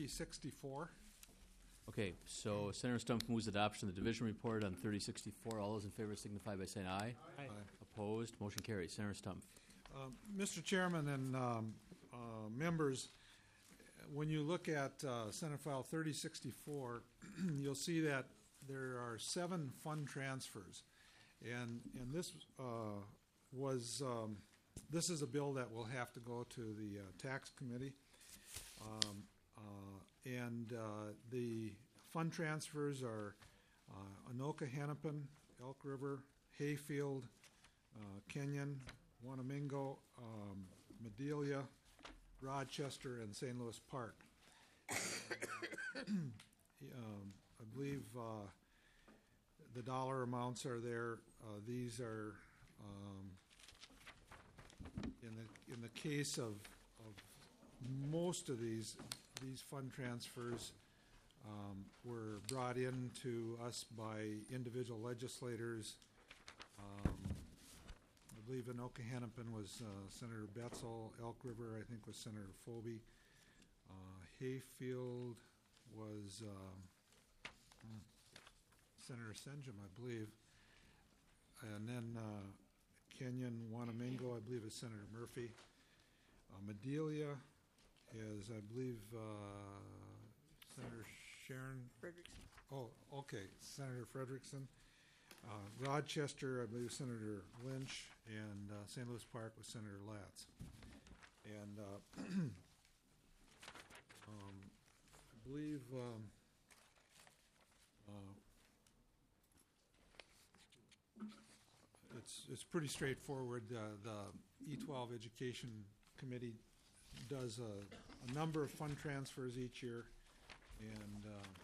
3064. Okay, so Senator Stumpf moves adoption of the division report on 3064. All those in favor signify by saying aye. Aye. Opposed? Motion carries. Senator Stumpf. Mr. Chairman and members, when you look at Senate File 3064, you'll see that there are 7 fund transfers, and this this is a bill that will have to go to the tax committee, and the fund transfers are Anoka Hennepin, Elk River, Hayfield, Kenyon, Wanamingo, Madelia, Rochester, and St. Louis Park. I believe the dollar amounts are there. These are in the case of most of these fund transfers were brought in to us by individual legislators. I believe Anoka Hennepin was Senator Betzel. Elk River, I think, was Senator Phoebe. Hayfield was Senator Senjum, I believe. And then Kenyon, Wanamingo, I believe, is Senator Murphy. Madelia is, I believe, Senator Sharon. Frederickson. Oh, okay, Senator Frederickson. Rochester, I believe, Senator Lynch, and St. Louis Park was Senator Latz. And I believe it's pretty straightforward. The E12 Education Committee does a number of fund transfers each year, and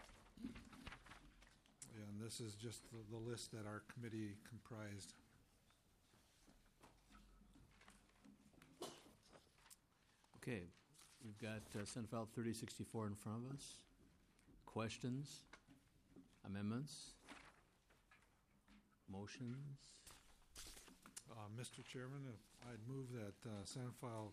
this is just the list that our committee comprised. Okay, we've got Senate File 3064 in front of us. Questions? Amendments? Motions? Mr. Chairman, I'd move that Senate File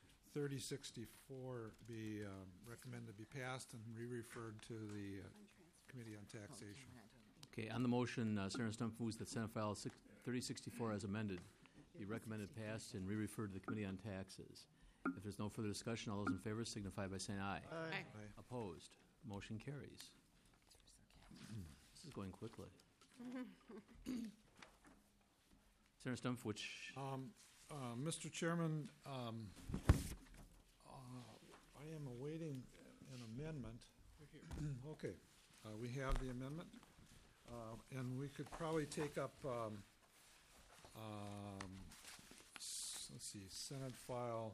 3064 be recommended to be passed and re-referred to the Committee on Taxation. Okay, on the motion, Senator Stumpf moves that Senate File 3064 as amended be recommended passed and re-referred to the Committee on Taxes. If there's no further discussion, all those in favor signify by saying aye. Aye. Opposed? Motion carries. This is going quickly. Senator Stumpf, which... Mr. Chairman, I am awaiting an amendment. Okay, we have the amendment, and we could probably take up, let's see, Senate File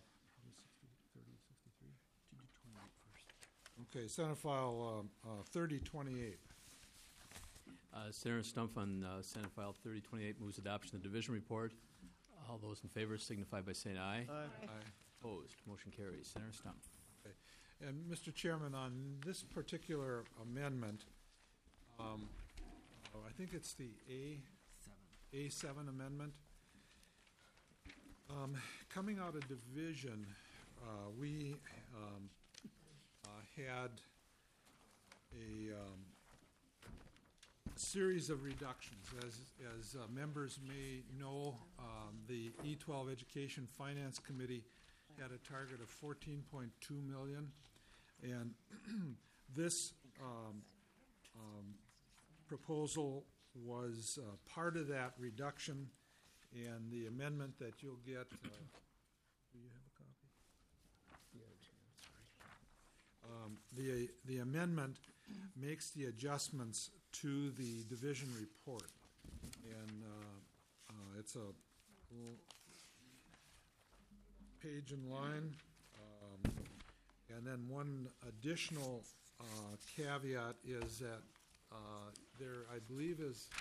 3063. Okay, Senate File 3028. Senator Stumpf on Senate File 3028 moves adoption of the division report. All those in favor signify by saying aye. Aye. Opposed? Motion carries. Senator Stumpf. Okay. And Mr. Chairman, on this particular amendment, I think it's the A7 amendment. Coming out of division, we had a series of reductions. As members may know, the E12 Education Finance Committee had a target of $14.2 million, and this proposal was part of that reduction, and the amendment that you'll get. Do you have a copy? The amendment makes the adjustments to the division report, and it's a page and line, and then one additional caveat is that there, I believe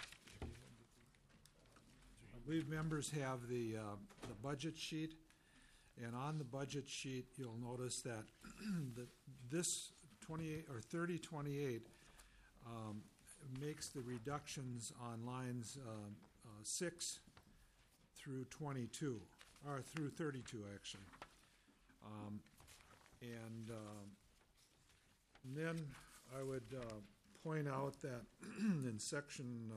members have the budget sheet, and on the budget sheet you'll notice that this 3028 makes the reductions on lines 6 through 22, or through 32 actually. And And then I would point out that in section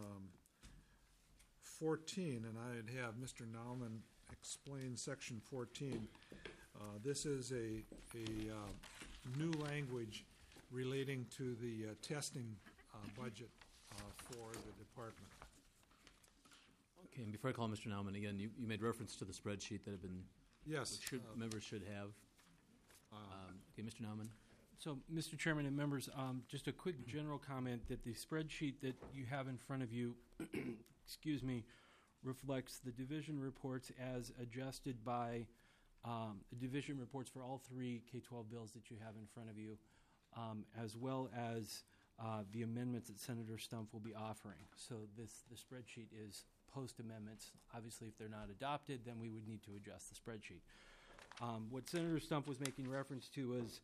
14, and I'd have Mr. Nauman explain section 14. This is a new language relating to the testing budget for the department. Okay, and before I call Mr. Nauman again, you made reference to the spreadsheet that have been, Yes. members should have. Okay, Mr. Nauman? So, Mr. Chairman and members, just a quick general comment that the spreadsheet that you have in front of you, excuse me, reflects the division reports as adjusted by the division reports for all three K-12 bills that you have in front of you, as well as the amendments that Senator Stumpf will be offering. So the spreadsheet is post-amendments. Obviously, if they're not adopted, then we would need to adjust the spreadsheet. What Senator Stumpf was making reference to was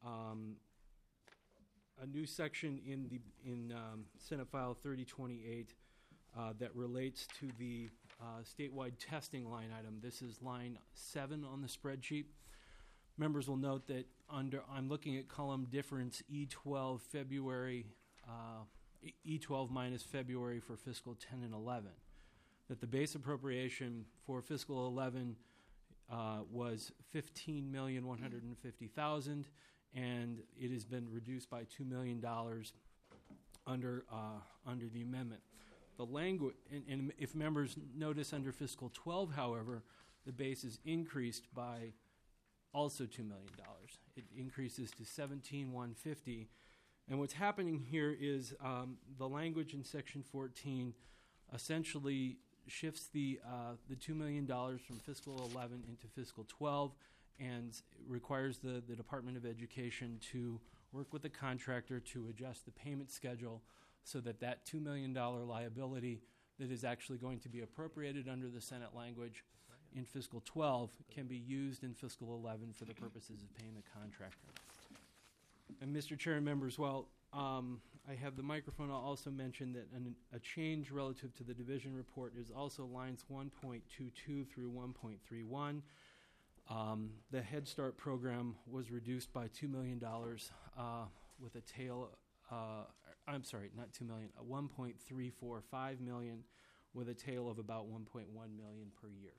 a new section in Senate File 3028 that relates to the statewide testing line item. This is line 7 on the spreadsheet. Members will note that I'm looking at column difference E12 February, E12 minus February for fiscal 10 and 11. That the base appropriation for fiscal 11 was $15,150,000, and it has been reduced by $2 million under the amendment. The language, and if members notice under fiscal 12, however, the base is increased by also $2 million. It increases to $17,150. And what's happening here is the language in section 14 essentially shifts the $2 million from fiscal 11 into fiscal 12 and requires the Department of Education to work with the contractor to adjust the payment schedule so that that $2 million liability that is actually going to be appropriated under the Senate language in fiscal 12 can be used in fiscal 11 for the purposes of paying the contractor. And Mr. Chair and members, while I have the microphone, I'll also mention that a change relative to the division report is also lines 1.22 through 1.31. The Head Start program was reduced by $2 million with a tail, I'm sorry, not $2 million, $1.345 million with a tail of about $1.1 million per year.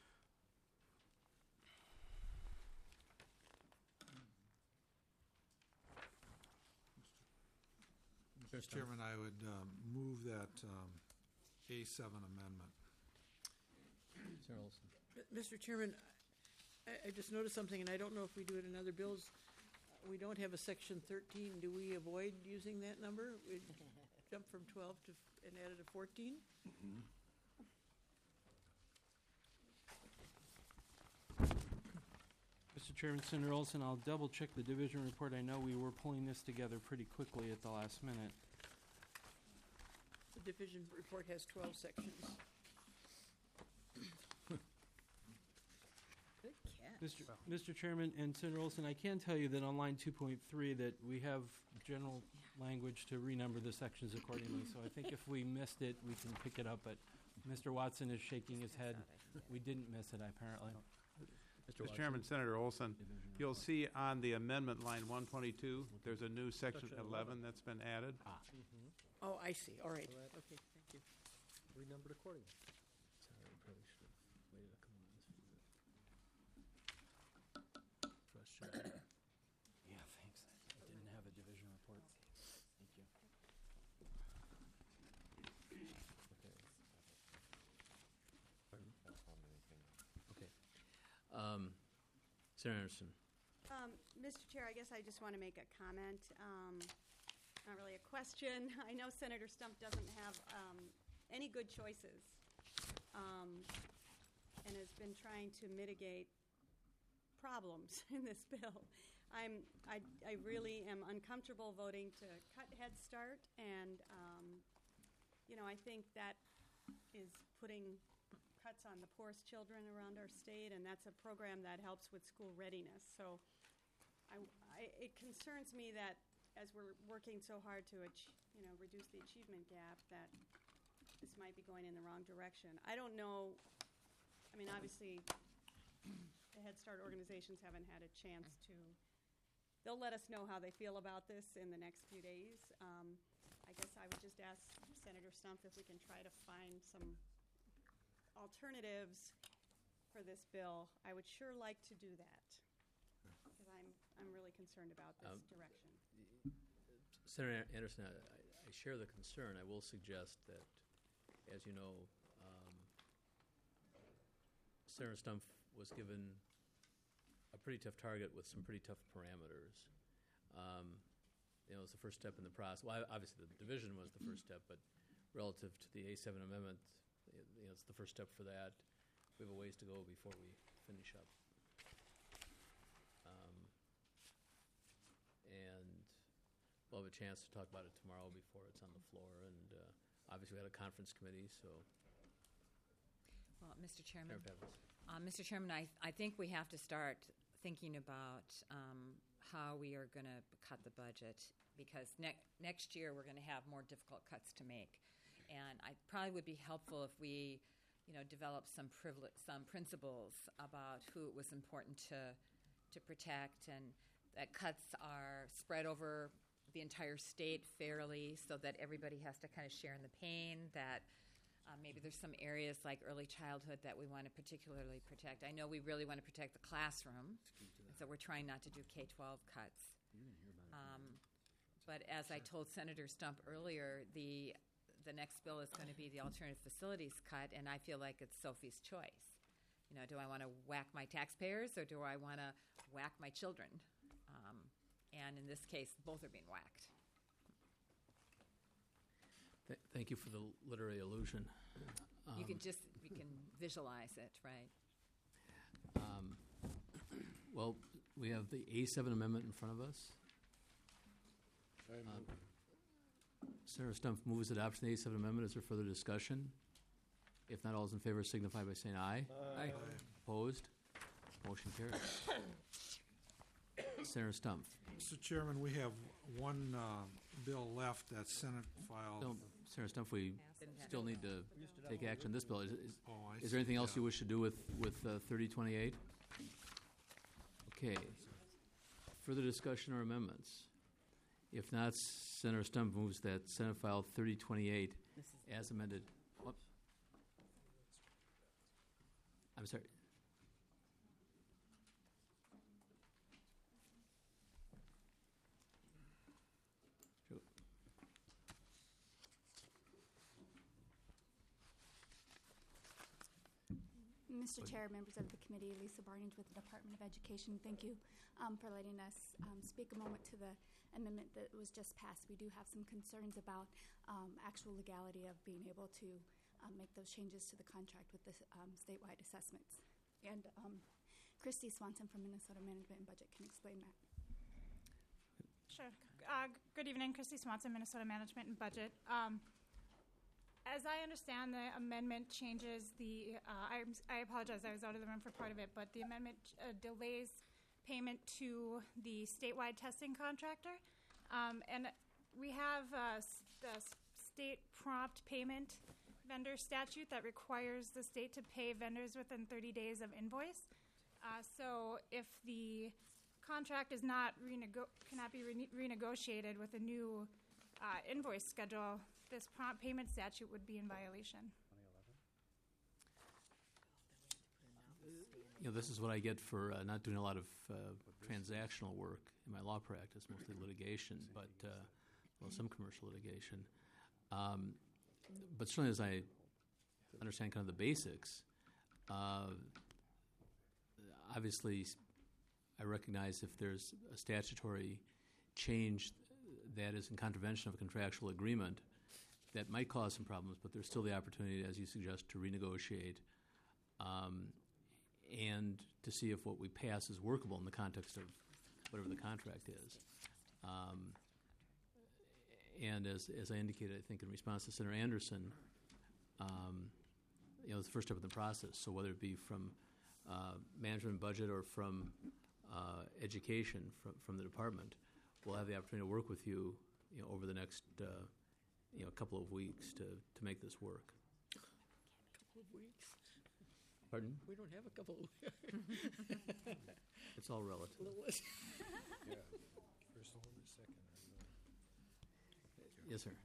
Mr. Chairman, I would move that A7 amendment. Sarah Olson. Mr. Chairman, I just noticed something, and I don't know if we do it in other bills. We don't have a section 13. Do we avoid using that number? We jump from 12 to and added a 14? Mr. Chairman, Senator Olson, I'll double check the division report. I know we were pulling this together pretty quickly at the last minute. The division report has 12 sections. Good catch. Mr. Chairman and Senator Olson, I can tell you that on line 2.3 that we have general language to renumber the sections accordingly. So I think if we missed it, we can pick it up. But Mr. Watson is shaking his head. We didn't miss it, apparently. Mr. Chairman, Senator Olson, you'll see on the amendment line 122, there's a new section 11 that's been added. Oh, I see. All right. Okay, thank you. Renumbered accordingly. Sorry, I probably should have waited a couple minutes for this. Question. Yeah, thanks. I didn't have a division report. Thank you. Okay. Senator Anderson. Mr. Chair, I guess I just want to make a comment. Not really a question. I know Senator Stumpf doesn't have any good choices and has been trying to mitigate problems in this bill. I really am uncomfortable voting to cut Head Start, and I think that is putting cuts on the poorest children around our state, and that's a program that helps with school readiness. So it concerns me that as we're working so hard to reduce the achievement gap, that this might be going in the wrong direction. I don't know. I mean, obviously, the Head Start organizations haven't had a chance to they'll let us know how they feel about this in the next few days. I guess I would just ask Senator Stumpf if we can try to find some alternatives for this bill. I would sure like to do that, because I'm really concerned about this direction. Senator Anderson, I share the concern. I will suggest that, as you know, Senator Stumpf was given a pretty tough target with some pretty tough parameters. It's the first step in the process. Well, obviously the division was the first step, but relative to the A7 amendment, it's the first step for that. We have a ways to go before we finish up. And we'll have a chance to talk about it tomorrow before it's on the floor. And obviously we had a conference committee, so. Well, Mr. Chairman, Mr. Chairman, I think we have to start thinking about how we are going to cut the budget, because next year we're going to have more difficult cuts to make. And I probably would be helpful if we, develop some principles about who it was important to protect, and that cuts are spread over the entire state fairly, so that everybody has to kind of share in the pain. That maybe there's some areas like early childhood that we want to particularly protect. I know we really want to protect the classroom, and so we're trying not to do K-12 cuts. But as I told Senator Stumpf earlier, the next bill is going to be the alternative facilities cut, and I feel like it's Sophie's choice. Do I want to whack my taxpayers, or do I want to whack my children? And in this case, both are being whacked. Thank you for the literary allusion. You can visualize it, right? Well, we have the A7 amendment in front of us. Senator Stumpf moves adoption of the A7 amendment. Is there further discussion? If not, all those in favor signify by saying aye. Aye. Opposed? Motion carries. Senator Stumpf. Mr. Chairman, we have one bill left, that's Senate file. No, Senator Stumpf, we still need to take action on this bill. Is I there anything see, else yeah. you wish to do with 3028? Okay. Further discussion or amendments? If not, Senator Stumpf moves that Senate File 3028 as amended. What? I'm sorry. Sure. Mr. Chair, members of the committee, Lisa Barnage with the Department of Education, thank you for letting us speak a moment to the amendment that was just passed. We do have some concerns about actual legality of being able to make those changes to the contract with the statewide assessments. And Christy Swanson from Minnesota Management and Budget can explain that. Sure. Good evening, Christy Swanson, Minnesota Management and Budget. As I understand, the amendment changes the, I apologize, I was out of the room for part of it, but the amendment delays payment to the statewide testing contractor. And we have the state prompt payment vendor statute that requires the state to pay vendors within 30 days of invoice. So if the contract is not cannot be renegotiated with a new invoice schedule, this prompt payment statute would be in violation. This is what I get for not doing a lot of transactional work in my law practice, mostly litigation, but some commercial litigation. But certainly, as I understand kind of the basics, obviously, I recognize if there's a statutory change that is in contravention of a contractual agreement, that might cause some problems, but there's still the opportunity, as you suggest, to renegotiate and to see if what we pass is workable in the context of whatever the contract is. And as I indicated, I think in response to Senator Anderson, it's the first step in the process. So whether it be from management and budget or from education from the department, we'll have the opportunity to work with you, over the next couple of weeks to make this work. Couple of weeks. Pardon? We don't have a couple. It's all relative. Yes, sir.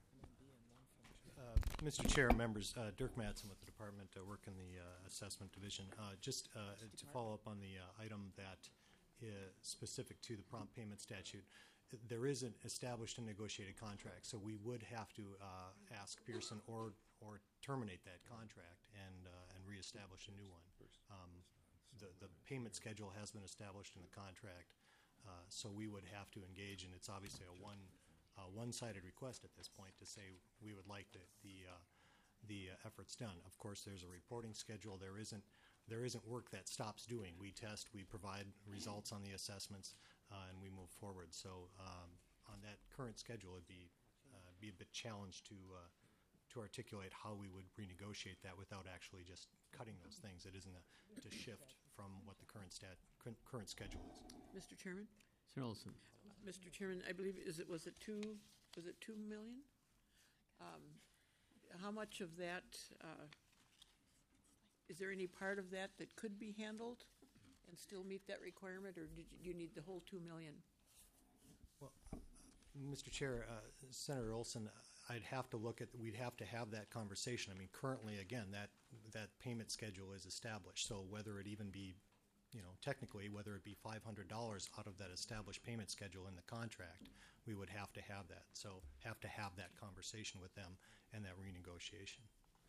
Mr. Chair, members, Dirk Mattson with the department, work in the assessment division. Just to follow up on the item that is specific to the prompt payment statute, there is an established and negotiated contract, so we would have to ask Pearson or terminate that contract and reestablish a new one. The payment schedule has been established in the contract, so we would have to engage, and it's obviously a one-sided request at this point to say we would like the efforts done. Of course, there's a reporting schedule. There isn't work that stops doing. We test, we provide results on the assessments, and we move forward. So on that current schedule, it'd be a bit challenged to articulate how we would renegotiate that without actually just cutting those things. It isn't to shift from what the current schedule is. Mr. Chairman? Senator Olson. Mr. Chairman, I believe, was it 2 million? How much of that, is there any part of that that could be handled and still meet that requirement, or do you need the whole 2 million? Well, Mr. Chair, Senator Olson, we'd have to have that conversation. I mean, currently, again, that payment schedule is established, so whether it even be, technically, whether it be $500 out of that established payment schedule in the contract, we would have to have that. So have to have that conversation with them and that renegotiation.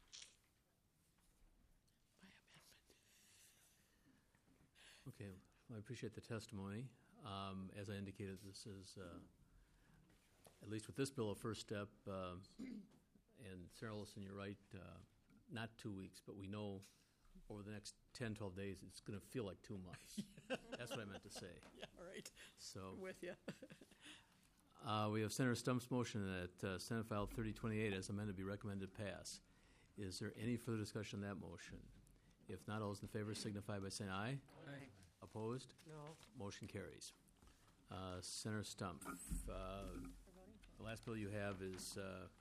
Okay, well, I appreciate the testimony. As I indicated, this is, at least with this bill, a first step. And Sarah Olson, you're right, not 2 weeks, but we know over the next 10, 12 days, it's going to feel like 2 months. That's what I meant to say. Yeah, all right. So I'm with you. we have Senator Stump's motion that Senate File 3028 as amended be recommended pass. Is there any further discussion on that motion? If not, all those in favor signify by saying aye. Aye. Opposed? No. Motion carries. Senator Stump, the last bill you have is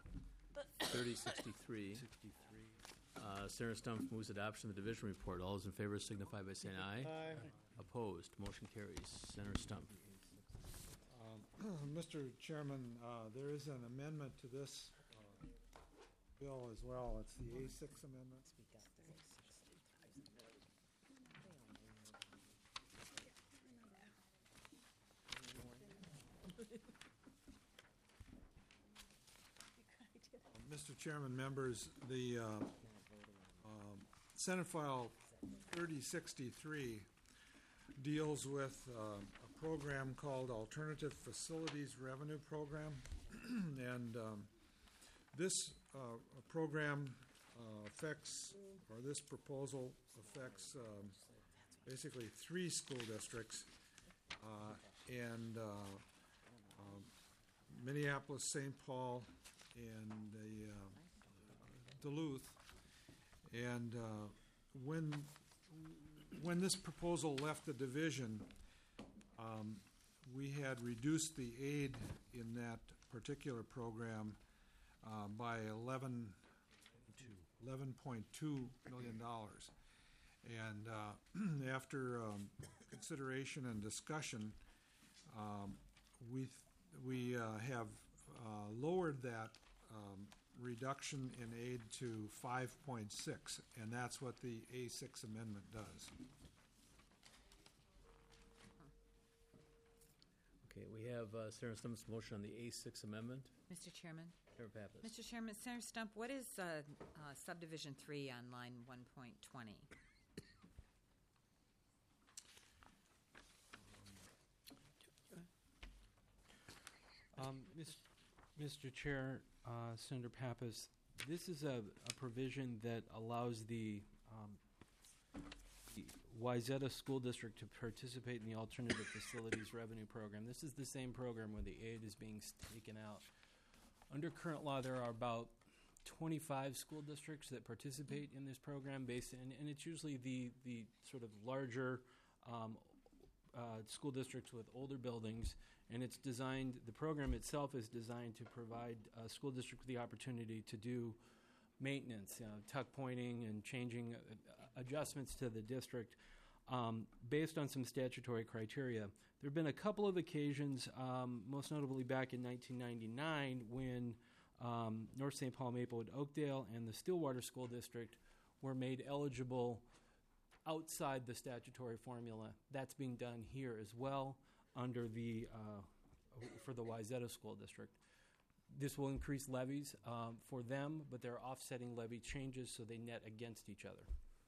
3063. Senator Stump moves adoption of the division report. All those in favor signify by saying aye. Aye. Opposed? Motion carries. Senator Stump. Mr. Chairman, there is an amendment to this bill as well. It's the A6 amendment. Mr. Chairman, members, the Senate File 3063 deals with a program called Alternative Facilities Revenue Program. And this program affects, or this proposal affects basically 3 school districts and Minneapolis, St. Paul, and Duluth. And when this proposal left the division, we had reduced the aid in that particular program by $11.2 million. And after consideration and discussion, we have lowered that reduction in aid to 5.6, and that's what the A6 amendment does. Okay, we have Senator Stump's motion on the A6 amendment. Mr. Chairman. Senator Pappas. Mr. Chairman, Senator Stump, what is subdivision 3 on line 1.20? Mr. Chair, Senator Pappas, this is a provision that allows the Wayzata School District to participate in the Alternative Facilities Revenue Program. This is the same program where the aid is being taken out. Under current law, there are about 25 school districts that participate in this program, and it's usually the sort of larger school districts with older buildings, and it's designed, the program itself is designed to provide a school district with the opportunity to do maintenance, tuck pointing and changing adjustments to the district based on some statutory criteria. There have been a couple of occasions, most notably back in 1999, when North St. Paul, Maplewood, Oakdale, and the Stillwater School District were made eligible outside the statutory formula. That's being done here as well under the for the Wayzata School District. This will increase levies for them, but there are offsetting levy changes, so they net against each other.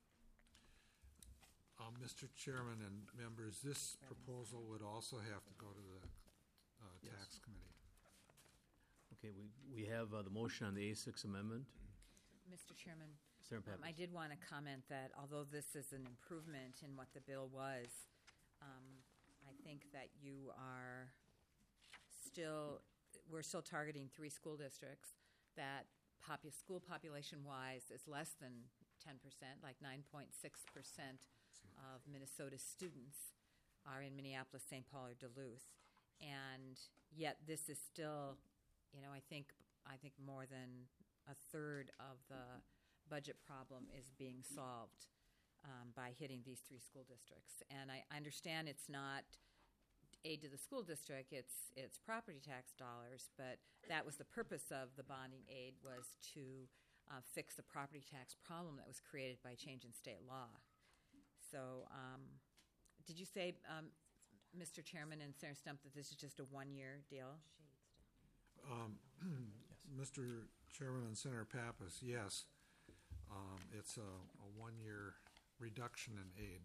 Mr. Chairman and members, this proposal would also have to go to the tax committee. Okay, we have the motion on the A6 amendment. Mr. Chairman, Senator Pappas. I did want to comment that although this is an improvement in what the bill was, I think that we're still targeting 3 school districts that school population-wise is less than 10%, like 9.6% of Minnesota students are in Minneapolis, St. Paul, or Duluth. And yet this is still, I think more than a third of the budget problem is being solved by hitting these 3 school districts. And I understand it's not aid to the school district, it's property tax dollars, but that was the purpose of the bonding aid, was to fix the property tax problem that was created by change in state law. So did you say, Mr. Chairman and Senator Stump, that this is just a one-year deal? Mr. Chairman and Senator Pappas, yes. It's a one-year reduction in aid.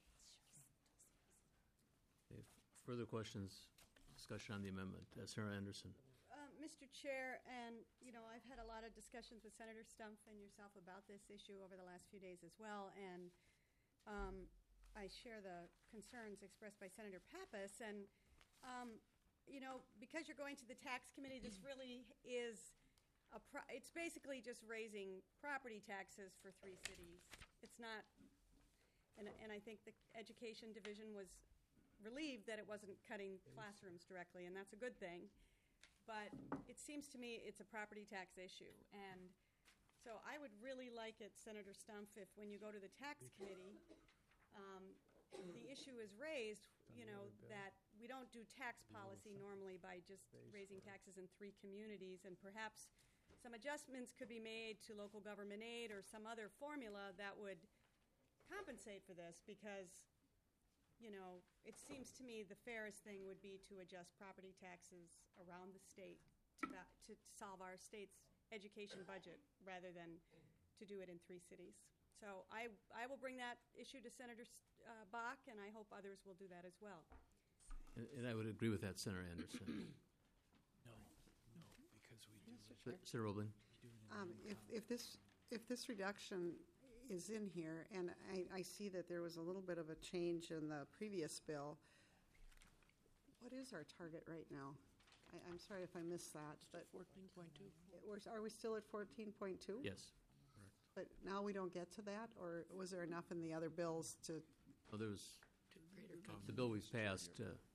Okay, further questions, discussion on the amendment. Senator Anderson. Mr. Chair, and I've had a lot of discussions with Senator Stump and yourself about this issue over the last few days as well, and I share the concerns expressed by Senator Pappas. And because you're going to the tax committee, this really is it's basically just raising property taxes for 3 cities. It's not, and I think the Education Division was relieved that it wasn't cutting classrooms directly, and that's a good thing. But it seems to me it's a property tax issue. And so I would really like it, Senator Stump, if when you go to the tax committee, the issue is raised, that we don't do tax policy normally by just raising taxes in 3 communities, and perhaps some adjustments could be made to local government aid or some other formula that would compensate for this, because it seems to me the fairest thing would be to adjust property taxes around the state to solve our state's education budget rather than to do it in 3 cities. So I will bring that issue to Senator Bach, and I hope others will do that as well. And I would agree with that, Senator Anderson. No, because we do it. Senator Roebling. If this reduction is in here, and I see that there was a little bit of a change in the previous bill, what is our target right now? I'm sorry if I missed that, but 14.2. Are we still at 14.2? Yes. But now we don't get to that, or was there enough in the other bills to? Well, there was the bill we've passed.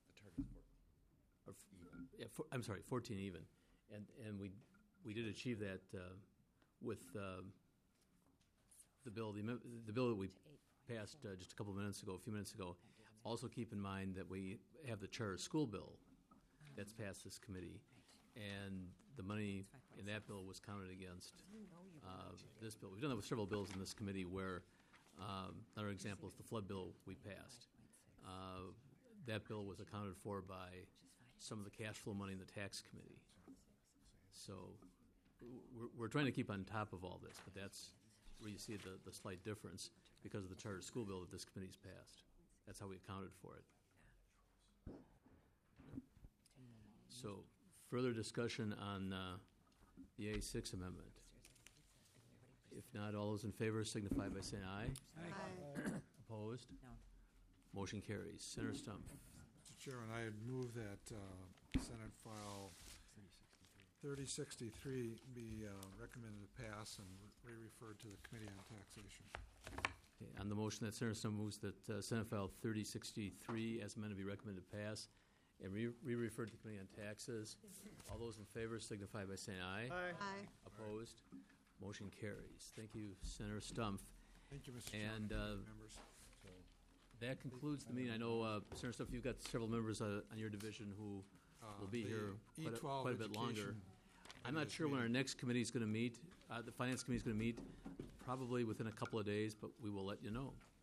I'm sorry, 14 even, and we did achieve that with the bill that we passed just a few minutes ago. Also, keep in mind that we have the charter school bill that's passed this committee, and the money in that bill was counted against this bill. We've done that with several bills in this committee where another example is the flood bill we passed. That bill was accounted for by some of the cash flow money in the tax committee. So we're trying to keep on top of all this, but that's where you see the slight difference because of the charter school bill that this committee's passed. That's how we accounted for it. So further discussion on the A6 amendment. If not, all those in favor signify by saying aye. Aye. Opposed? No. Motion carries. Senator Stump. Mr. Chairman, I would move that Senate File 3063 be recommended to pass and re-referred to the Committee on Taxation. Okay, on the motion that Senator Stump moves that Senate File 3063 as amended be recommended to pass and re-referred to the Committee on Taxes. All those in favor signify by saying aye. Aye. Opposed? Motion carries. Thank you, Senator Stumpf. Thank you, Mr. And, Chairman, members. That concludes the meeting. I know, Senator Stuff, you've got several members on your division who will be The here E12 quite a bit longer. education I'm not is sure when our meeting. next committee is going to meet. The Finance Committee is going to meet probably within a couple of days, but we will let you know.